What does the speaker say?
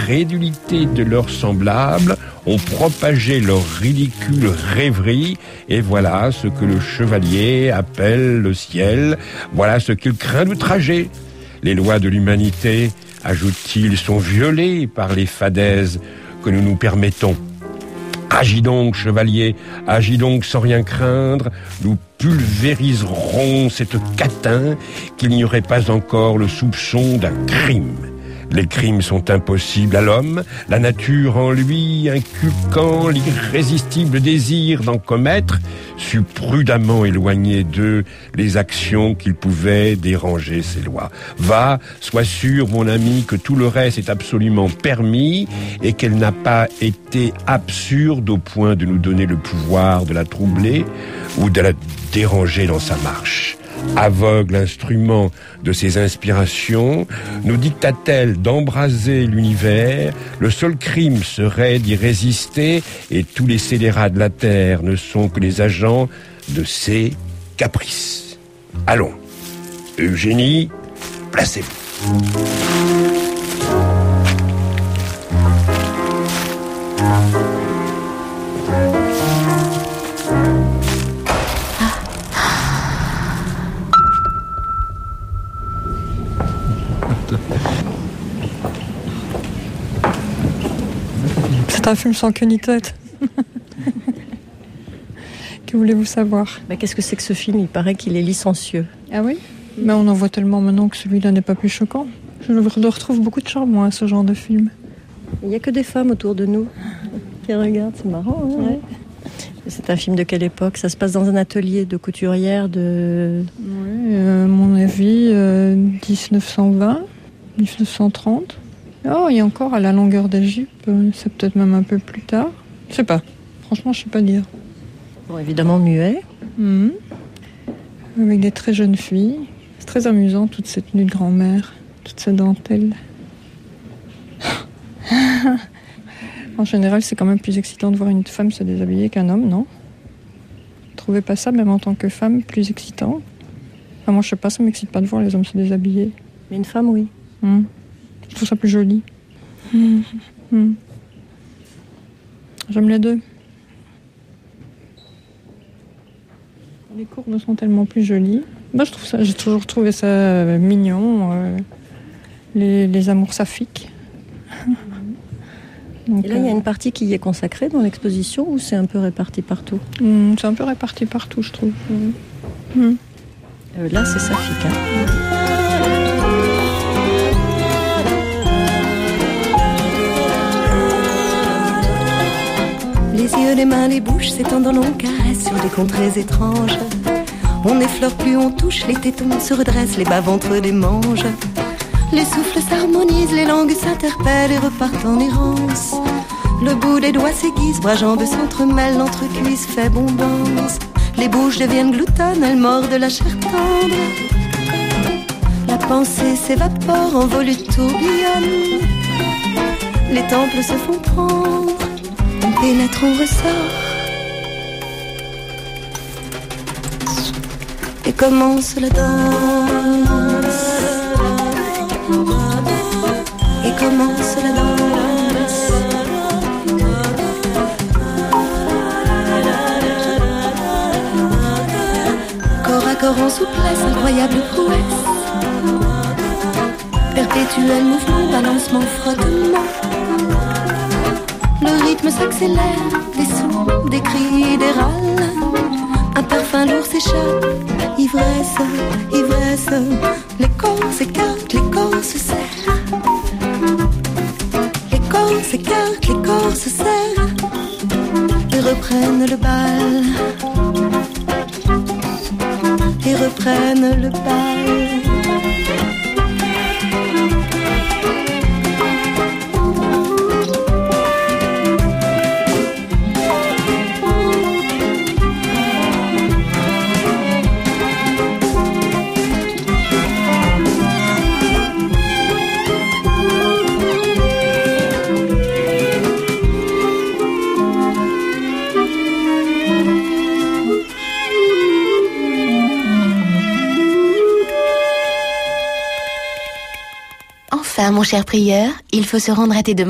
l'incrédulité de leurs semblables ont propagé leur ridicule rêverie, et voilà ce que le chevalier appelle le ciel, voilà ce qu'il craint d'outrager. Les lois de l'humanité, ajoute-t-il, sont violées par les fadaises que nous nous permettons. Agis donc, chevalier, agis donc sans rien craindre, nous pulvériserons cette catin qu'il n'y aurait pas encore le soupçon d'un crime. Les crimes sont impossibles à l'homme, la nature en lui inculquant l'irrésistible désir d'en commettre, sut prudemment éloigner d'eux les actions qui pouvaient déranger ses lois. Va, sois sûr, mon ami, que tout le reste est absolument permis et qu'elle n'a pas été absurde au point de nous donner le pouvoir de la troubler ou de la déranger dans sa marche. Aveugle instrument de ses inspirations, nous dicta-t-elle d'embraser l'univers, le seul crime serait d'y résister, et tous les scélérats de la terre ne sont que les agents de ses caprices. Allons, Eugénie, placez-vous. C'est un film sans queue ni tête. Que voulez-vous savoir? Qu'est-ce que c'est que ce film? Il paraît qu'il est licencieux. Ah oui? Mais on en voit tellement maintenant que celui-là n'est pas plus choquant. Je retrouve beaucoup de charme, moi, à ce genre de film. Il n'y a que des femmes autour de nous. Puis regarde, c'est marrant. Hein, ouais. C'est un film de quelle époque? Ça se passe dans un atelier de couturière de... Oui, à mon avis, 1920, 1930. Oh, et encore à la longueur des jupes, c'est peut-être même un peu plus tard. Je sais pas. Franchement, je sais pas dire. Bon, évidemment muet. Mmh. Avec des très jeunes filles. C'est très amusant, toute cette tenue de grand-mère, toute cette dentelle. En général, c'est quand même plus excitant de voir une femme se déshabiller qu'un homme, non? Vous trouvez pas ça, même en tant que femme, plus excitant? Enfin, moi, je sais pas, ça m'excite pas de voir les hommes se déshabiller. Mais une femme, oui. Mmh. Je trouve ça plus joli. J'aime les deux. Les courbes sont tellement plus jolies. Moi, j'ai toujours trouvé ça mignon. Les amours saphiques. Donc, et là, il y a une partie qui y est consacrée dans l'exposition ou c'est un peu réparti partout? C'est un peu réparti partout, je trouve. Là, c'est saphique. Hein. Les yeux, les mains, les bouches s'étendent en longues caresses sur des contrées étranges. On n'effleure plus, on touche, les tétons se redressent, les bas-ventres des manges. Les souffles s'harmonisent, les langues s'interpellent et repartent en errance. Le bout des doigts s'aiguise, bras-jambes s'entremêlent, l'entrecuisse fait bombance. Les bouches deviennent gloutonnes, elles mordent la chair tendre. La pensée s'évapore, envole et tourbillonne. Les temples se font prendre. On pénètre, on ressort. Et commence la danse. Et commence la danse. Corps à corps en souplesse, incroyable prouesse. Perpétuel mouvement, balancement, frottement. Le rythme s'accélère, des sons, des cris, des râles. Un parfum lourd s'échappe, ivresse, ivresse. Les corps s'écartent, les corps se serrent. Les corps s'écartent, les corps se serrent. Et reprennent le bal. Et reprennent le bal. Mon cher prieur, il faut se rendre à tes demandes.